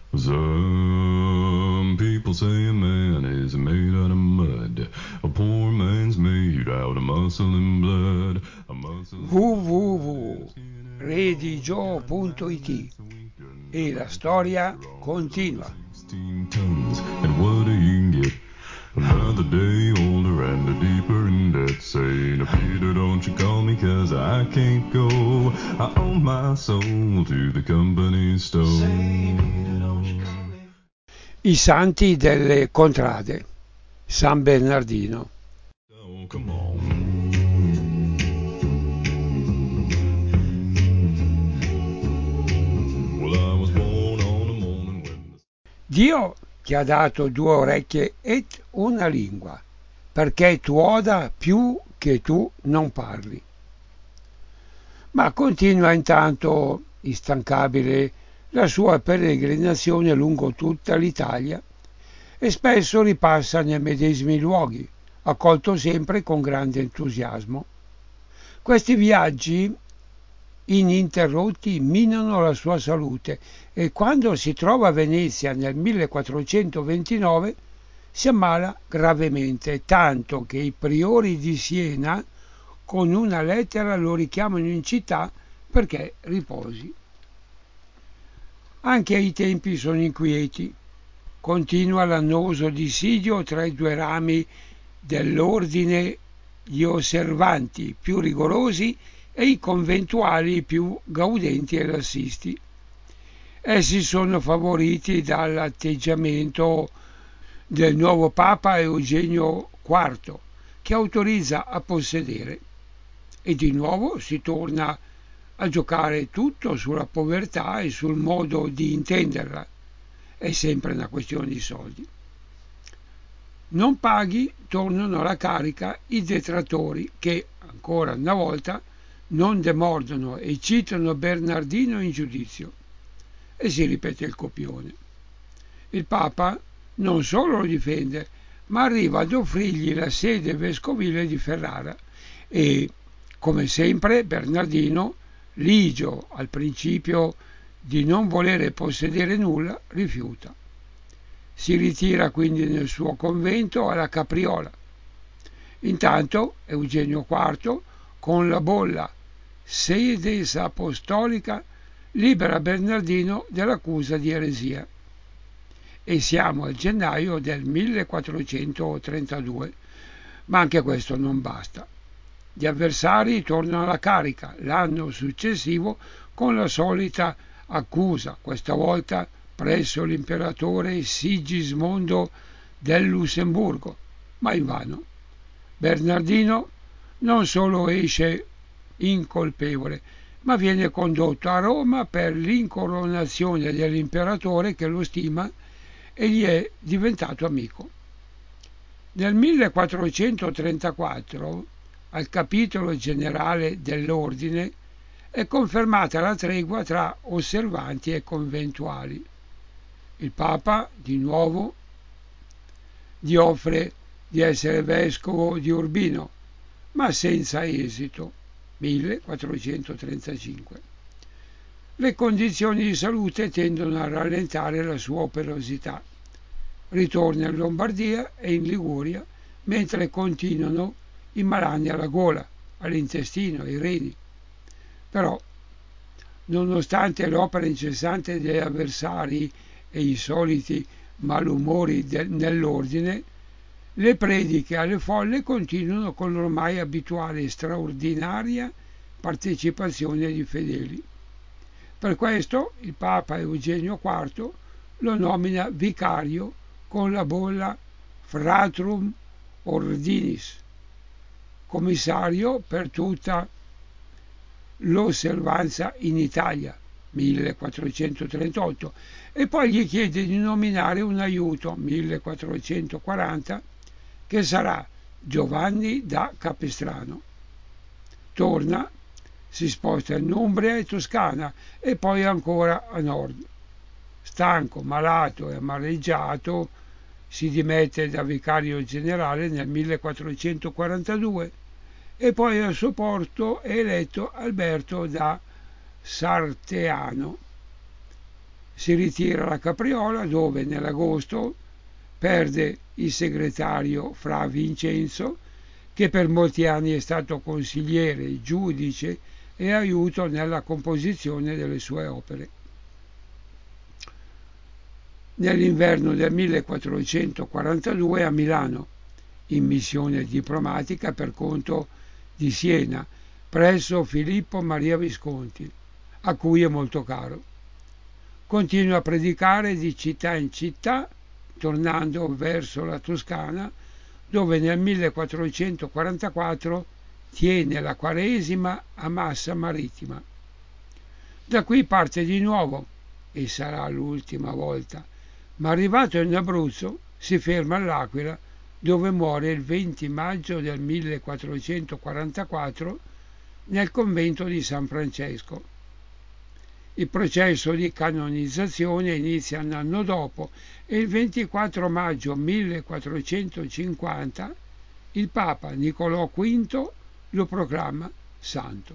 Some people say a man is made out of mud. A poor man's made out of muscle and blood. www.redigio.it e la storia continua. 16 tons, and what do you get? Another day older and a deeper in debt. Saying, Peter, don't you call me, 'cause I can't go. I owe my soul to the company store. Say, Peter, don't you call me. I santi delle contrade. San Bernardino. Oh, come on. Well, I was born on a morning when Dio ti ha dato due orecchie ed una lingua, perché tu oda più che tu non parli. Ma continua intanto instancabile la sua peregrinazione lungo tutta l'Italia e spesso ripassa nei medesimi luoghi, accolto sempre con grande entusiasmo. Questi viaggi ininterrotti minano la sua salute e quando si trova a Venezia nel 1429 si ammala gravemente, tanto che i priori di Siena con una lettera lo richiamano in città perché riposi. Anche i tempi sono inquieti. Continua l'annoso dissidio tra i due rami dell'ordine, gli osservanti più rigorosi e i conventuali più gaudenti e lassisti. Essi sono favoriti dall'atteggiamento del nuovo Papa Eugenio IV, che autorizza a possedere. E di nuovo si torna a giocare tutto sulla povertà e sul modo di intenderla. È sempre una questione di soldi. Non paghi, tornano alla carica i detrattori che, ancora una volta, non demordono e citano Bernardino in giudizio. E si ripete il copione. Il Papa non solo lo difende, ma arriva ad offrirgli la sede vescovile di Ferrara e, come sempre, Bernardino, ligio al principio di non volere possedere nulla, rifiuta. Si ritira quindi nel suo convento alla Capriola. Intanto Eugenio IV, con la bolla Sedes Apostolica, libera Bernardino dall'accusa di eresia. E siamo al gennaio del 1432, ma anche questo non basta. Gli avversari tornano alla carica l'anno successivo con la solita accusa, questa volta presso l'imperatore Sigismondo del Lussemburgo, ma invano. Bernardino non solo esce incolpevole, ma viene condotto a Roma per l'incoronazione dell'imperatore che lo stima e gli è diventato amico. Nel 1434, al capitolo generale dell'ordine, è confermata la tregua tra osservanti e conventuali. Il Papa, di nuovo, gli offre di essere vescovo di Urbino, ma senza esito. 1435. Le condizioni di salute tendono a rallentare la sua operosità. Ritorna in Lombardia e in Liguria, mentre continuano i malanni alla gola, all'intestino, ai reni. Però, nonostante l'opera incessante degli avversari e i soliti malumori nell'ordine, le prediche alle folle continuano con l'ormai abituale e straordinaria partecipazione di fedeli. Per questo il Papa Eugenio IV lo nomina vicario con la bolla Fratrum Ordinis, commissario per tutta l'osservanza in Italia, 1438, e poi gli chiede di nominare un aiuto, 1440, che sarà Giovanni da Capestrano. Torna, si sposta in Umbria e Toscana e poi ancora a nord. Stanco, malato e amareggiato, si dimette da vicario generale nel 1442 e poi al suo posto è eletto Alberto da Sarteano. si ritira alla Capriola, dove nell'agosto perde il segretario Fra Vincenzo, che per molti anni è stato consigliere, giudice e aiuto nella composizione delle sue opere. Nell'inverno del 1442 a Milano, in missione diplomatica per conto di Siena, presso Filippo Maria Visconti, a cui è molto caro. Continua a predicare di città in città, tornando verso la Toscana, dove nel 1444 tiene la Quaresima a Massa Marittima. Da qui parte di nuovo, e sarà l'ultima volta, ma arrivato in Abruzzo si ferma all'Aquila, dove muore il 20 maggio del 1444 nel convento di San Francesco. Il processo di canonizzazione inizia un anno dopo e il 24 maggio 1450 il Papa Nicolò V lo proclama santo.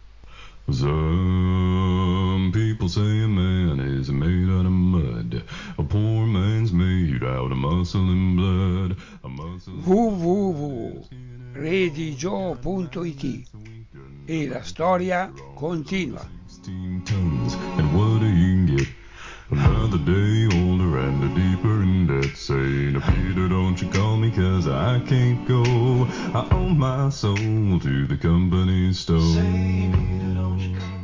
Some people say a man is made out of mud. A poor man's made out of muscle and blood. www.redigio.it e la storia continua. And what do you get? Another day older and deeper in debt. Saying, Peter, don't you call me 'cause I can't go. I owe my soul to the company store. Say, Peter, don't you call me.